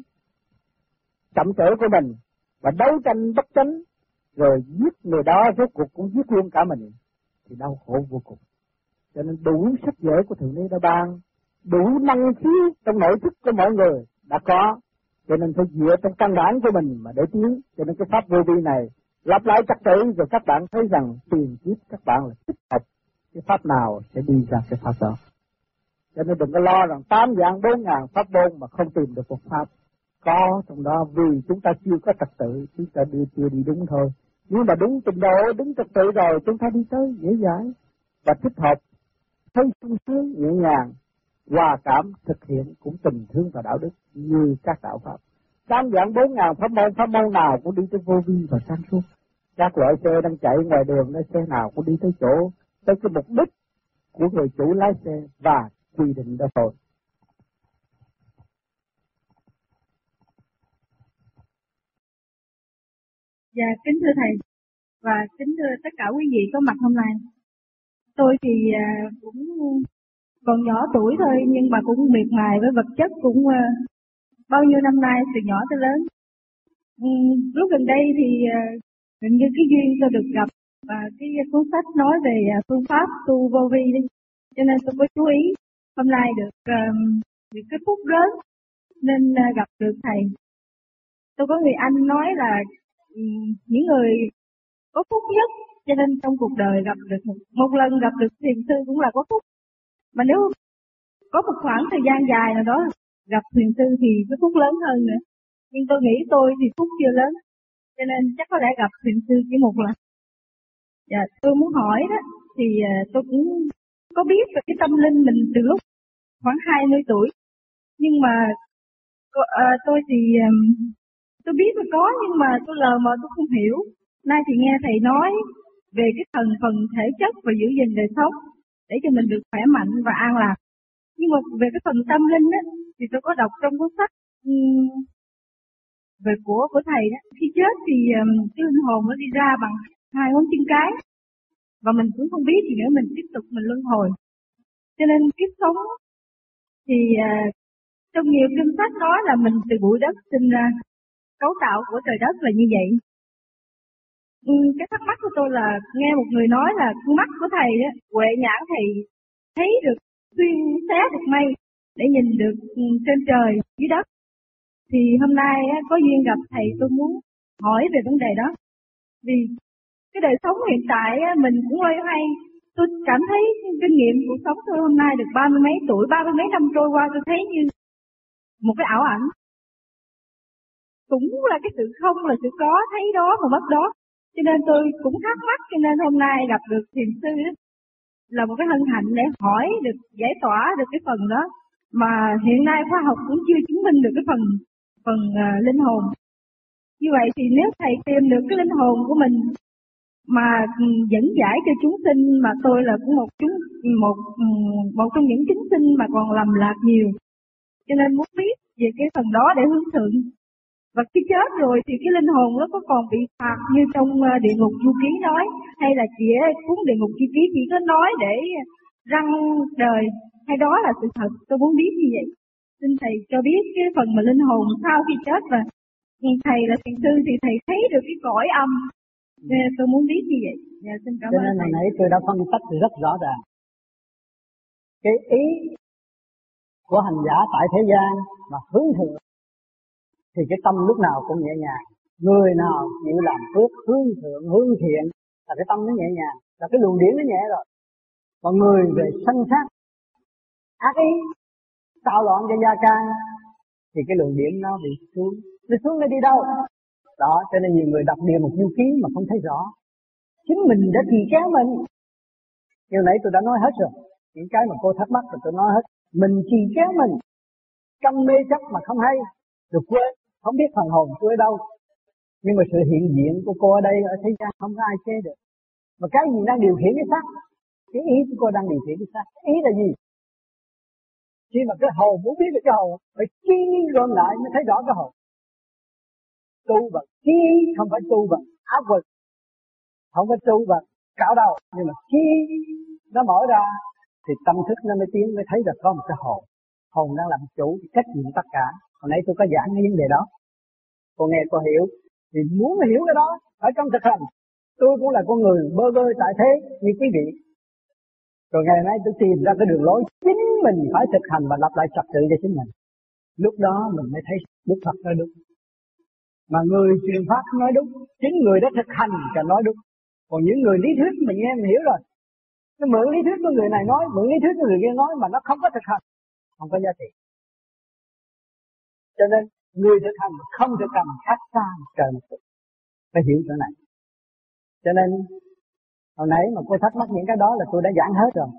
chậm trễ của mình, và đấu tranh bất chánh rồi giết người đó, rốt cuộc cũng giết luôn cả mình, thì đau khổ vô cùng. Cho nên đủ sách vở của Thượng Đế đã ban, đủ năng khí trong nội thức của mọi người đã có, cho nên phải dựa trong căn bản của mình mà để tiến. Cho nên cái pháp vô vi này lặp lại trật tự, rồi các bạn thấy rằng tiền kiếp các bạn là thích hợp cái pháp nào sẽ đi ra cái pháp đó. Cho nên đừng có lo rằng 8 vạn 4 ngàn pháp môn mà không tìm được một pháp. Có trong đó, vì chúng ta chưa có trật tự, chúng ta chưa đi đúng thôi. Nếu mà đúng trình độ, đúng trật tự rồi, chúng ta đi tới dễ dãi và thích hợp, thấy sung sướng, nhẹ nhàng, hòa cảm, thực hiện cũng tình thương và đạo đức như các đạo pháp. 8 vạn 4 ngàn pháp môn nào cũng đi tới vô vi và sáng suốt. Các loại xe đang chạy ngoài đường, xe nào cũng đi tới chỗ, tới cái mục đích của người chủ lái xe và quy định đó thôi. Dạ, kính thưa Thầy và kính thưa tất cả quý vị có mặt hôm nay. Tôi thì cũng còn nhỏ tuổi thôi, nhưng mà cũng miệt mài với vật chất, cũng bao nhiêu năm nay từ nhỏ tới lớn. Lúc gần đây thì hình như cái duyên tôi được gặp và cái cuốn sách nói về phương pháp tu vô vi đi, cho nên tôi có chú ý hôm nay được cái phúc lớn nên gặp được Thầy. Tôi có người anh nói là những người có phúc nhất, cho nên trong cuộc đời gặp được một lần gặp được thiền sư cũng là có phúc. Mà nếu có một khoảng thời gian dài nào đó gặp thiền sư thì cái phúc lớn hơn nữa. Nhưng tôi nghĩ tôi thì phúc chưa lớn, cho nên chắc có lẽ gặp thiền sư chỉ một lần. Dạ, tôi muốn hỏi đó, thì tôi cũng có biết về cái tâm linh mình từ lúc khoảng 20 tuổi. Nhưng mà tôi thì tôi biết là có, nhưng mà tôi lờ mờ tôi không hiểu. Nay thì nghe Thầy nói về cái phần thể chất và giữ gìn đời sống để cho mình được khỏe mạnh và an lạc. Nhưng mà về cái phần tâm linh á, thì tôi có đọc trong cuốn sách về của Thầy đó. Khi chết thì cái linh hồn nó đi ra bằng 2 ngón chân cái, và mình cũng không biết gì nữa, mình tiếp tục mình luân hồi. Cho nên kiếp sống thì trong nhiều kinh sách nói là mình từ bụi đất sinh ra, cấu tạo của trời đất là như vậy. Cái thắc mắc của tôi là nghe một người nói là con mắt của Thầy á, huệ nhãn Thầy thấy được, xuyên xé được mây để nhìn được trên trời dưới đất. Thì hôm nay á, có duyên gặp Thầy, tôi muốn hỏi về vấn đề đó. Vì cái đời sống hiện tại á, mình cũng loay hoay. Tôi cảm thấy kinh nghiệm cuộc sống tôi hôm nay được 30 mấy tuổi, 30 mấy năm trôi qua, tôi thấy như một cái ảo ảnh. Cũng là cái sự không là sự có, thấy đó và mất đó. Cho nên tôi cũng thắc mắc, cho nên hôm nay gặp được thiền sư là một cái hân hạnh để hỏi được, giải tỏa được cái phần đó. Mà hiện nay khoa học cũng chưa chứng minh được cái phần linh hồn. Như vậy thì nếu thầy tìm được cái linh hồn của mình mà dẫn giải cho chúng sinh, mà tôi là cũng một trong những chúng sinh mà còn lầm lạc nhiều, cho nên muốn biết về cái phần đó để hướng thượng. Và khi chết rồi thì cái linh hồn nó có còn bị phạt như trong địa ngục du ký nói, hay là chỉ cuốn địa ngục du ký chỉ có nói để răng đời, hay đó là sự thật? Tôi muốn biết như vậy. Xin thầy cho biết cái phần mà linh hồn sau khi chết, và thầy là thiền sư thì thầy thấy được cái cõi âm. Nên tôi muốn biết như vậy. Dạ, xin cảm ơn. Cho nên hồi nãy tôi đã phân tích rất rõ ràng. Cái ý của hành giả tại thế gian mà hướng thượng thì cái tâm lúc nào cũng nhẹ nhàng. Người nào chịu làm phước hướng thượng, hướng thiện là cái tâm nó nhẹ nhàng, là cái luồng điển nó nhẹ rồi. Còn người về sân sát, ác ý, tạo loạn cho gia can thì cái luồng điển nó bị xuống. Nó xuống nó đi đâu? Đó, cho nên nhiều người đọc địa một du ký mà không thấy rõ. Chính mình đã trì kéo mình. Điều nãy tôi đã nói hết rồi. Những cái mà cô thắc mắc rồi tôi nói hết. Mình trì kéo mình, trong mê chấp mà không hay, rồi quên, không biết phần hồn tôi ở đâu. Nhưng mà sự hiện diện của cô ở đây, ở thế gian không có ai chế được. Mà cái gì đang điều khiển cái xác? Cái ý của cô đang điều khiển cái xác. Ý là gì? Khi mà cái hồn muốn biết được cái hồn, phải chi gom lại mới thấy rõ cái hồn. Tu bằng chi, không phải tu bằng áp lực, không phải tu bằng cạo đầu, nhưng mà chi nó mở ra thì tâm thức nó mới tiến, mới thấy được có một cái hồn. Hồn đang làm chủ trách nhiệm tất cả. Hồi nãy tôi có giảng cái vấn đề đó, cô nghe cô hiểu. Thì muốn hiểu cái đó ở trong thực hành, tôi cũng là con người bơ vơ tại thế như quý vị. Rồi ngày nay tôi tìm ra cái đường lối chính mình phải thực hành và lập lại trật tự cho chính mình. Lúc đó mình mới thấy Đức Phật nói đúng. Mà người truyền pháp nói đúng, chính người đã thực hành và nói đúng. Còn những người lý thuyết mình nghe mình hiểu rồi, nó mượn lý thuyết của người này nói, mượn lý thuyết của người kia nói mà nó không có thực hành, không có giá trị. Cho nên người thực hành không thực hành khác xa trời một chút, phải hiểu chỗ này. Cho nên hồi nãy mà cô thắc mắc những cái đó là tôi đã giảng hết rồi.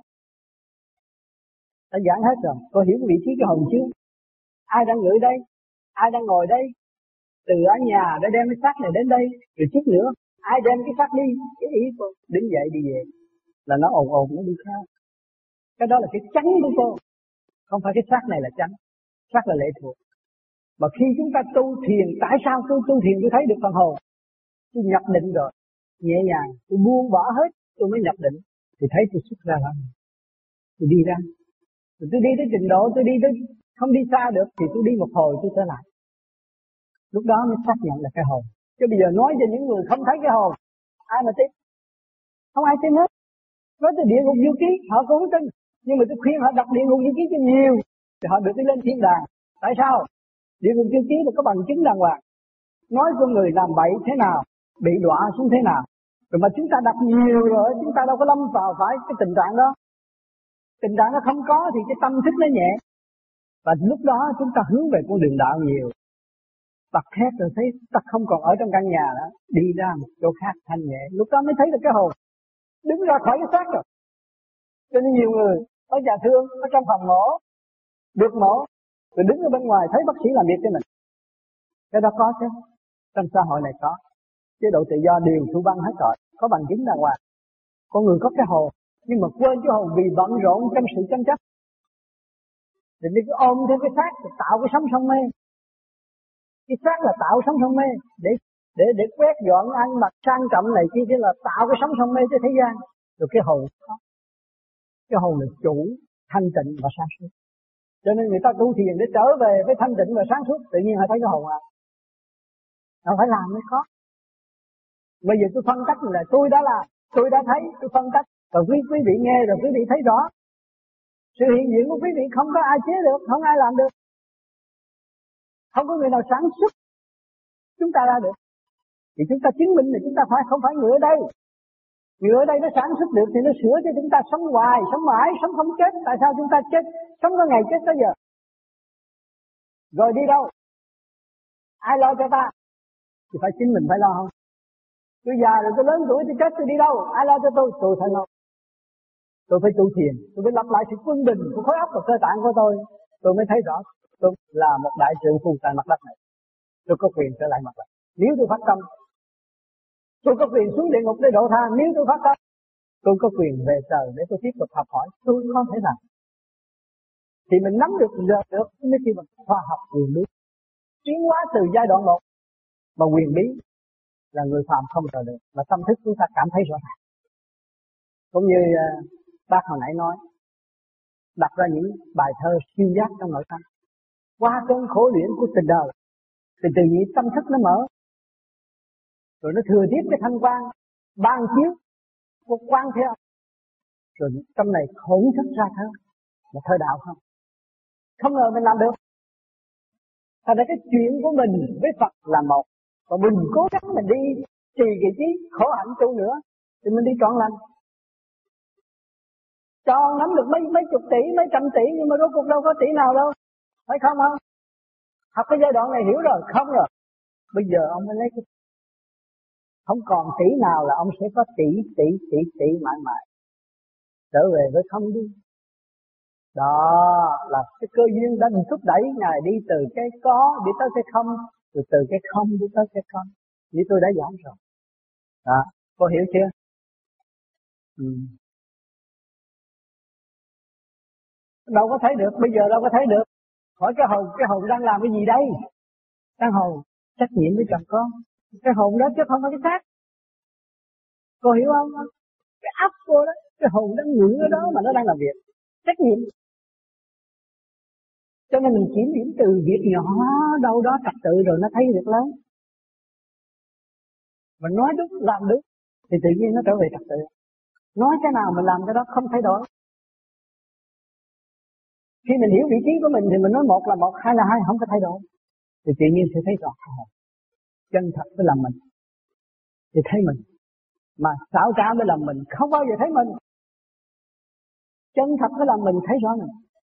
Đã giảng hết rồi, cô hiểu vị trí cái hồn chưa? Ai đang ngự đây? Ai đang ngồi đây? Từ ở nhà để đem cái xác này đến đây, rồi chút nữa ai đem cái xác đi? Cái ý cô đứng dậy đi về là nó ồn nó đi theo. Cái đó là cái chánh của cô, không phải cái xác này là chánh, xác là lệ thuộc. Mà khi chúng ta tu thiền, tại sao tôi tu thiền tôi thấy được phần hồn? Tôi nhập định rồi, nhẹ nhàng, tôi buông bỏ hết, tôi mới nhập định, thì thấy tôi xuất ra làm. Tôi đi ra, rồi tôi đi tới trình độ, tôi đi tới không đi xa được thì tôi đi một hồi tôi trở lại. Lúc đó mới xác nhận là cái hồn. Chứ bây giờ nói cho những người không thấy cái hồn, ai mà tin? Không ai tin hết. Nói tới địa ngục du ký, họ cũng không tin. Nhưng mà tôi khuyên họ đọc địa ngục du ký cho nhiều, thì họ được đi lên thiên đàng. Tại sao? Địa ngục du ký là có bằng chứng đàng hoàng. Nói con người làm bậy thế nào, bị đọa xuống thế nào. Rồi mà chúng ta đọc nhiều rồi, chúng ta đâu có lâm vào phải cái tình trạng đó. Tình trạng nó không có thì cái tâm thức nó nhẹ. Và lúc đó chúng ta hướng về con đường đạo nhiều. Bật hết rồi thấy ta không còn ở trong căn nhà đó, đi ra một chỗ khác thanh nhẹ, lúc đó mới thấy được cái hồn, đứng ra khỏi cái xác rồi. Cho nên nhiều người ở nhà thương, ở trong phòng mổ, được mổ, rồi đứng ở bên ngoài thấy bác sĩ làm việc cho mình. Cái đó có chứ, trong xã hội này có. Chế độ tự do đều thu băng hết rồi, có bằng chứng đàng hoàng. Con người có cái hồn, nhưng mà quên cái hồn vì bận rộn trong sự tranh chấp. Thì đi cứ ôm theo cái xác, tạo cái sống sông mê. Cái xác là tạo sống sông mê để quét dọn ăn mặc sang trọng này kia, chứ là tạo cái sống sông mê cho thế gian. Rồi cái hồn không. Cái hồn là chủ thanh tịnh và sáng suốt. Cho nên người ta tu thiền để trở về với thanh tịnh và sáng suốt, tự nhiên họ thấy cái hồn à. Họ phải làm mới có. Bây giờ tôi phân tích là tôi đã làm, tôi đã thấy, tôi phân tích, rồi quý vị nghe rồi quý vị thấy rõ. Sự hiện diện của quý vị không có ai chế được, không ai làm được. Không có người nào sản xuất chúng ta ra được. Thì chúng ta chứng minh là chúng ta không phải người ở đây. Người ở đây nó sản xuất được thì nó sửa cho chúng ta sống hoài, sống mãi, sống không chết. Tại sao chúng ta chết? Sống có ngày chết tới giờ. Rồi đi đâu? Ai lo cho ta? Thì phải chính mình phải lo không? Tôi già rồi, tôi lớn tuổi, tôi chết tôi đi đâu? Ai lo cho tôi? Tôi phải lo. Tôi phải tu thiền, tôi phải lập lại sự quân bình của khối óc và cơ tạng của tôi. Tôi mới thấy rõ tôi là một đại trượng phu tại mặt đất này. Tôi có quyền trở lại mặt đất. Nếu tôi phát tâm, tôi có quyền xuống địa ngục để độ tha. Nếu tôi phát tâm, tôi có quyền về trời để tôi tiếp tục học hỏi. Tôi không thể làm. Thì mình nắm được được mới khi mình khoa học quyền bí. Tiến hóa từ giai đoạn 1 mà quyền bí là người phàm không chờ được, mà tâm thức chúng ta cảm thấy rõ ràng. Cũng như bác hồi nãy nói, đặt ra những bài thơ siêu giác trong nội tâm. Qua cơn khổ luyện của tình đời, thì tự nhiên tâm thức nó mở, rồi nó thừa tiếp cái thanh quan, ban chiếu, một quan theo, rồi trong này khổn thức ra thơ, là thơ đạo không? Không ngờ mình làm được. Thành ra cái chuyện của mình với Phật là một, và mình cố gắng mình đi trì cái trí khổ hạnh tu nữa, thì mình đi trọn lành. Tròn nắm được mấy chục tỷ, mấy trăm tỷ, nhưng mà rốt cuộc đâu có tỷ nào đâu, phải không không? Học cái giai đoạn này hiểu rồi, không rồi. Bây giờ ông mới lấy cái không còn tỷ nào là ông sẽ có tỷ mãi mãi. Trở về với không đi. Đó là cái cơ duyên đã thúc đẩy Ngài đi từ cái có đi tới cái không, rồi từ cái không đi tới cái không. Như tôi đã giảng rồi. Đó, cô hiểu chưa? Đâu có thấy được, bây giờ đâu có thấy được. Hỏi cái hồn đang làm cái gì đây? Đang hồn trách nhiệm với chồng con. Cái hồn đó chứ không phải cái xác. Cô hiểu không? Cái óc cô đó, cái hồn đang ngự ở đó mà nó đang làm việc. Trách nhiệm. Cho nên mình kiểm điểm từ việc nhỏ đâu đó trật tự rồi nó thấy việc lớn. Mình nói đúng, làm đúng, thì tự nhiên nó trở về trật tự. Nói cái nào mình làm cái đó không thay đổi. Khi mình hiểu vị trí của mình thì mình nói một là một, hai là hai, không có thay đổi. Thì tự nhiên sẽ thấy rõ chân thật với lòng mình thì thấy mình, mà xảo trá với lòng mình không bao giờ thấy mình. Chân thật với lòng mình thấy rõ mình.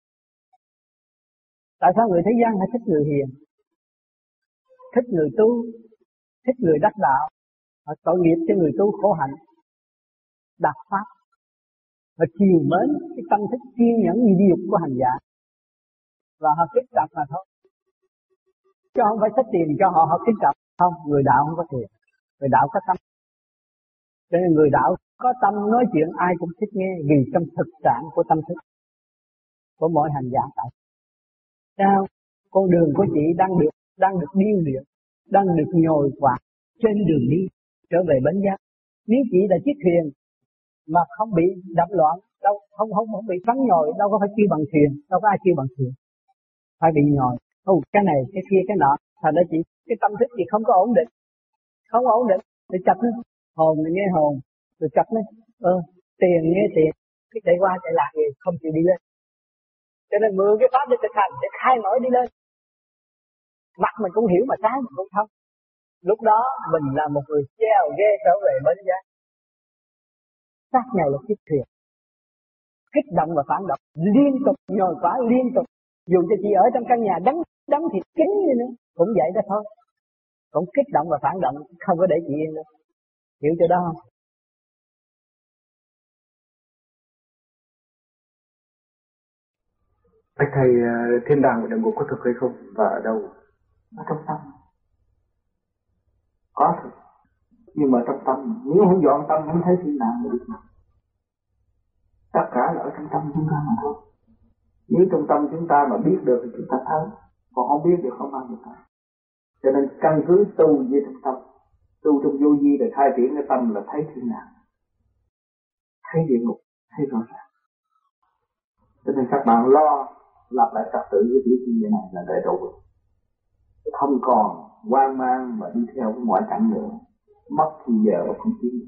Tại sao người thế gian hay thích người hiền, thích người tu, thích người đắc đạo, họ tội nghiệp cho người tu khổ hạnh, đạt pháp, và chiều mến cái tâm thức kiên nhẫn như dục của hành giả, và họ kích động mà thôi. Chứ không phải sách tiền cho họ kích động. Không, người đạo không có tiền, người đạo có tâm. Cho nên người đạo có tâm nói chuyện ai cũng thích nghe, vì trong thực trạng của tâm thức của mỗi hành giả tại. Sao? Con đường của chị đang được điêu luyện, đang được nhồi quạt trên đường đi trở về bến giác. Nếu chị là chiếc thuyền mà không bị đập loạn, đâu không bị phắn nhồi, đâu có phải kêu bằng thuyền, đâu có ai kêu bằng thuyền. Phải bị nhồi. Cái này, cái kia, cái nọ. Thành ra chị, cái tâm thức chị không có ổn định. Không ổn định, thì chặt nó. Hồn thì nghe hồn, rồi chặt nó. Tiền nghe tiền. Cái chạy qua chạy lại thì không chịu đi lên. Cho nên mượn cái pháp để thực hành, để khai mở đi lên. Mặt mình cũng hiểu mà trái mình cũng không. Lúc đó mình là một người treo ghê trở về bến giác. Xác này là chiếc thuyền. Kích động và phản động, liên tục nhồi quá liên tục. Dù cho chị ở trong căn nhà đóng thịt kín như nữa, cũng vậy đó thôi. Cũng kích động và phản động, không có để chị yên đâu. Hiểu chưa đó không? Thầy, thiên đàng và địa ngục có thực hay không? Và ở đâu? Ở trong tâm. Có thực. Nhưng mà trong tâm, nếu không dọn tâm không thấy thiên đàng được. Tất cả là ở trong tâm chúng ta mà thôi. Nếu trong tâm chúng ta mà biết được thì chúng ta thấy, còn không biết được không bao giờ thấy. Cho nên căn cứ tu với trong tâm, tu trong vô vi để khai triển cái tâm là thấy thiên đàng, thấy địa ngục, thấy rõ ràng. Cho nên các bạn lo lập lại trật tự với tiểu thiên địa này là để độ, không còn hoang mang và đi theo ngoại cảnh nữa, mất thì giờ và không tiến.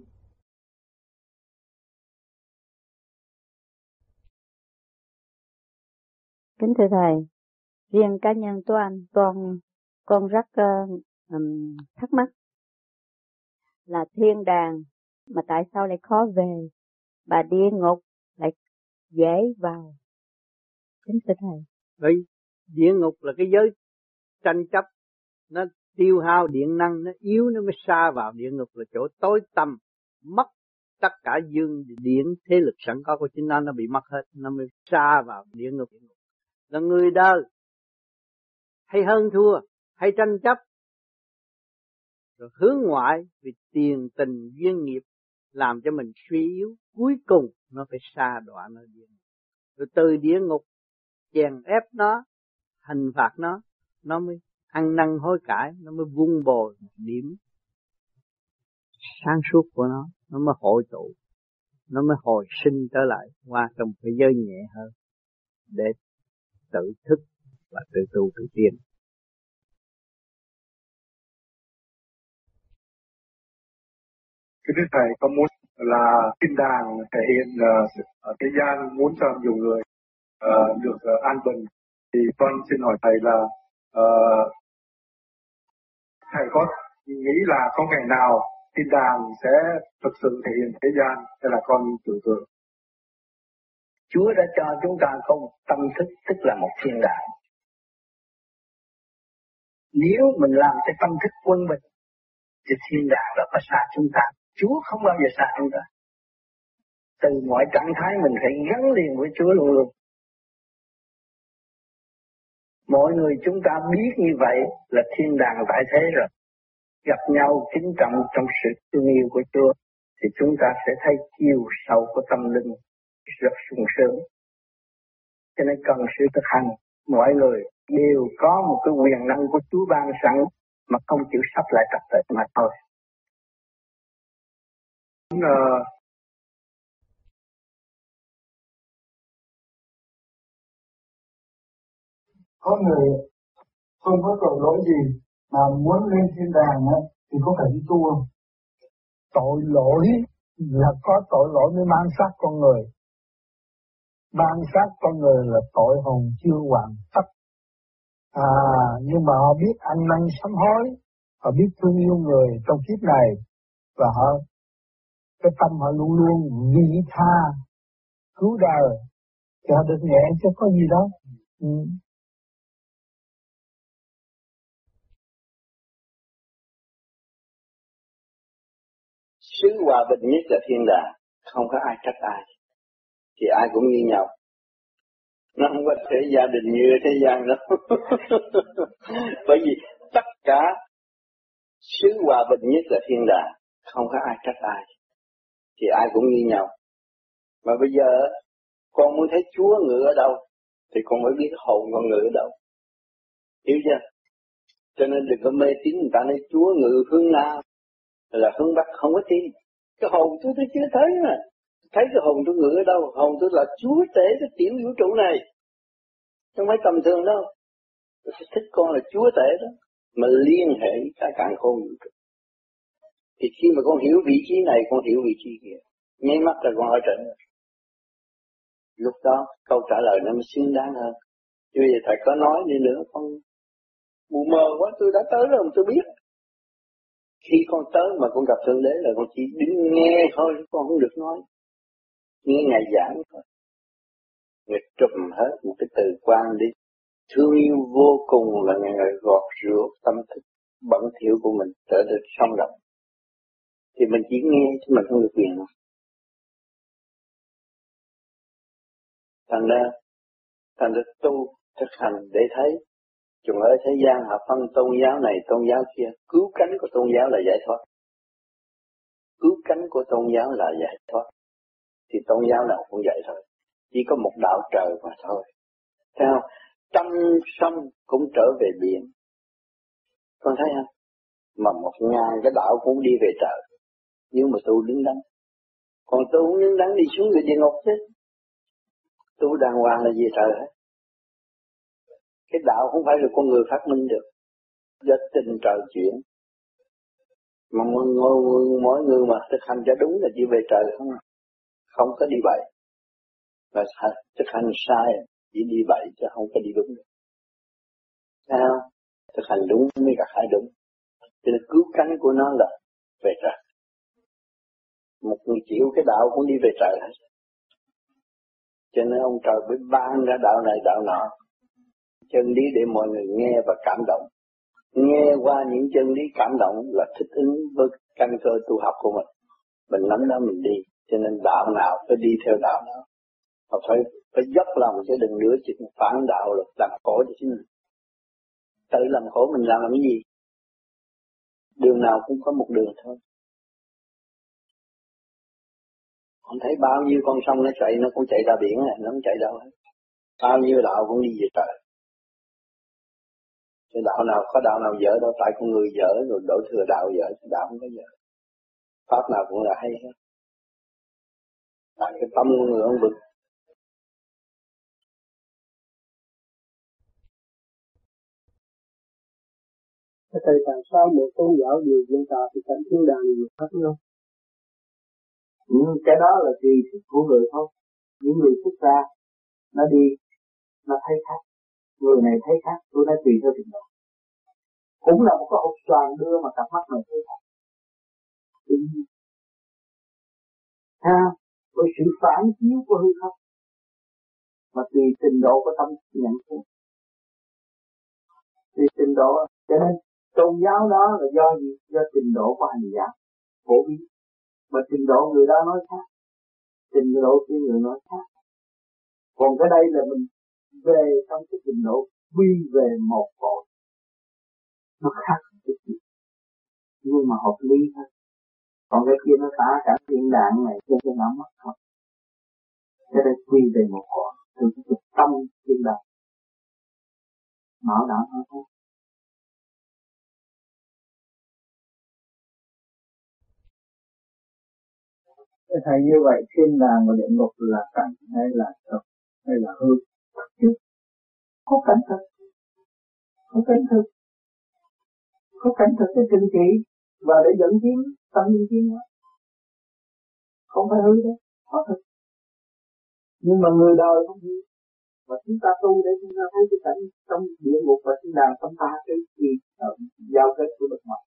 Kính thưa Thầy, riêng cá nhân con rất thắc mắc là thiên đàng mà tại sao lại khó về, và địa ngục lại dễ vào. Kính thưa Thầy. Vậy địa ngục là cái giới tranh chấp, nó tiêu hao điện năng, nó yếu nó mới sa vào địa ngục, là chỗ tối tăm, mất tất cả dương điển thế lực sẵn có của chính nó bị mất hết, nó mới sa vào địa ngục. Là người đời hay hơn thua, hay tranh chấp, rồi hướng ngoại vì tiền tình duyên nghiệp làm cho mình suy yếu, cuối cùng nó phải sa đọa nơi địa ngục. Rồi từ địa ngục chèn ép nó, hình phạt nó mới ăn năn hối cải, nó mới vun bồi một điểm sáng suốt của nó mới hội tụ, nó mới hồi sinh trở lại qua trong thế giới nhẹ hơn để tự thức và tự tu tự tiến. Thưa Thầy, có muốn là thiên đàng thể hiện ở thế gian muốn cho nhiều người được an bình, thì con xin hỏi Thầy là Thầy có nghĩ là có ngày nào thiên đàng sẽ thực sự thể hiện thế gian, hay là con tưởng tượng? Chúa đã cho chúng ta có một tâm thức, tức là một thiên đàng. Nếu mình làm cho tâm thức quân bình thì thiên đàng đó có xa chúng ta. Chúa không bao giờ xa chúng ta. Từ mọi trạng thái mình phải gắn liền với Chúa luôn luôn. Mọi người chúng ta biết như vậy là thiên đàng tại thế rồi. Gặp nhau kính trọng trong sự thương yêu của Chúa thì chúng ta sẽ thấy chiều sâu của tâm linh rất sung sướng. Cho nên cần sự thực hành, mọi người đều có một cái quyền năng của Chúa ban sẵn mà không chịu sắp lại trật tự mà thôi. Có người không có tội lỗi gì mà muốn lên thiên đàng thì có phải đi tu không? Tội lỗi là có tội lỗi mới mang xác con người. Mang xác con người là tội hồn chưa hoàn tất. Nhưng mà họ biết ăn năn sám hối, họ biết thương yêu người trong kiếp này, và cái tâm họ luôn luôn vị tha, cứu đời, thì họ được nhẹ chứ có gì đâu. Xứ hòa bình nhất là thiên đàng, không có ai trách ai, thì ai cũng như nhau. Nó không có thể gia đình như thế gian đâu. Bởi vì tất cả xứ hòa bình nhất là thiên đàng, không có ai trách ai, thì ai cũng như nhau. Mà bây giờ con muốn thấy Chúa ngự ở đâu thì con mới biết hồn con ngự ở đâu, hiểu chưa? Cho nên đừng có mê tín người ta nói Chúa ngự hướng Nam là hướng Bắc, không có tin. Cái hồn tôi chưa thấy mà. Thấy cái hồn tôi ngự ở đâu? Hồn tôi là Chúa tể cái tiểu vũ trụ này, không phải tầm thường đâu. Tôi thích con là Chúa tể đó, mà liên hệ cả càn khôn vũ trụ. Thì khi mà con hiểu vị trí này, con hiểu vị trí kia, nháy mắt là con ở trên. Lúc đó câu trả lời nó mới xứng đáng hơn. Chứ bây giờ thầy có nói đi nữa, con mù mờ quá, tôi đã tới rồi mà tôi biết. Khi con tới mà con gặp Thượng Đế là con chỉ đứng nghe thôi, con không được nói. Nghe Ngài giảng thôi. Ngài trùm hết một cái từ quan đi. Thương yêu vô cùng là Ngài gọt rửa tâm thức bẩn thỉu của mình trở nên sống động. Thì mình chỉ nghe chứ mình không được quyền đâu. Thành ra tu thực hành để thấy chúng ở thế gian họ phân tôn giáo này tôn giáo kia, cứu cánh của tôn giáo là giải thoát, cứu cánh của tôn giáo là giải thoát, thì tôn giáo nào cũng vậy thôi, chỉ có một đạo trời mà thôi. Thấy không? Trăm sông cũng trở về biển, con thấy không? Mà 1000 cái đạo cũng đi về trời, nhưng mà tu đứng đắn. Còn tu không đứng đắn đi xuống địa ngục chứ. Tu đàng hoàng là về trời hết. Cái đạo không phải là con người phát minh được, do tình trời chuyển. Mà mỗi người mà thực hành cho đúng là chỉ về trời không có đi bậy. Và thực hành sai chỉ đi bậy chứ không có đi đúng được. Sao? Thực hành đúng mới gặt hái đúng. Cho nên cứu cánh của nó là về trời. Một người chịu cái đạo cũng đi về trời hết. Cho nên ông trời mới ban ra đạo này đạo nọ, chân lý để mọi người nghe và cảm động, nghe qua những chân lý cảm động là thích ứng với căn cơ tu học của mình. Mình nắm đó mình đi, cho nên đạo nào phải đi theo đạo đó. Mà phải dốc lòng chứ đừng nửa chừng phản đạo là làm khổ cho chính mình. Tự làm khổ mình làm cái gì? Đường nào cũng có một đường thôi. Con thấy bao nhiêu con sông nó chạy, nó cũng chạy ra biển này, nó không chạy đâu hết. Bao nhiêu đạo cũng đi về trời. Cái đạo nào có đạo nào dở đâu, tại con người dở rồi đổ thừa đạo dở, đạo không có dở. Pháp nào cũng là hay hết. Tại cái tâm của người ông vực. Thầy tại sao một tôn giáo điều diễn tả thì cảnh thiên đàng nhiều khác nhau? Cái đó là tùy thích của người thôi. Những người xuất ra nó đi, nó thấy khác. Người này thấy khác, tôi nói tùy theo trình độ. Cũng là một cái hộp xoàn đưa mà cặp mắt này thấy khác. Với sự phản chiếu của hư không mà tùy trình độ của tâm nhận thức, tùy trình độ. Cho nên tôn giáo đó là do gì? Do trình độ của hành giả phổ biến, mà trình độ người đó nói khác, trình độ của người nói khác. Còn cái đây là mình về trong cái trình độ quy về một cội, nó khác cái gì nhưng mà hợp lý thôi. Còn cái kia nó phá cả thiên đàng này cho nó mất thôi. Cái đây quy về một cội, từ cái tâm thiên đàng mở đạo thôi. Thầy như vậy thiên đàng và địa ngục là cảnh hay là thật hay là hư? Có cảnh thực, có cảnh thực, có cảnh thực để trình trị và để dẫn tiến tâm linh tiến hóa. Không phải hư đâu, có thực. Nhưng mà người đời không hiểu. Mà chúng ta tu để chúng ta thấy cái cảnh trong địa ngục và thiên đàng trong ta cái gì giao kết của được mặt.